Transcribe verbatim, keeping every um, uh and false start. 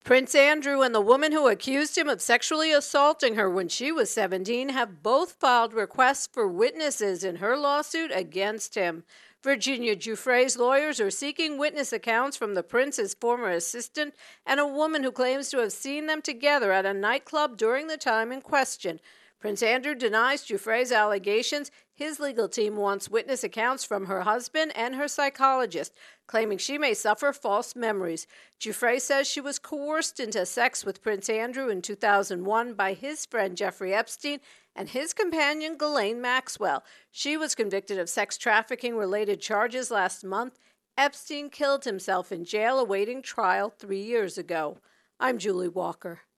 Prince Andrew and the woman who accused him of sexually assaulting her when she was seventeen have both filed requests for witnesses in her lawsuit against him. Virginia Giuffre's lawyers are seeking witness accounts from the prince's former assistant and a woman who claims to have seen them together at a nightclub during the time in question. Prince Andrew denies Giuffre's allegations. His legal team wants witness accounts from her husband and her psychologist, claiming she may suffer false memories. Giuffre says she was coerced into sex with Prince Andrew in two thousand one by his friend Jeffrey Epstein and his companion Ghislaine Maxwell. She was convicted of sex trafficking-related charges last month. Epstein killed himself in jail awaiting trial three years ago. I'm Julie Walker.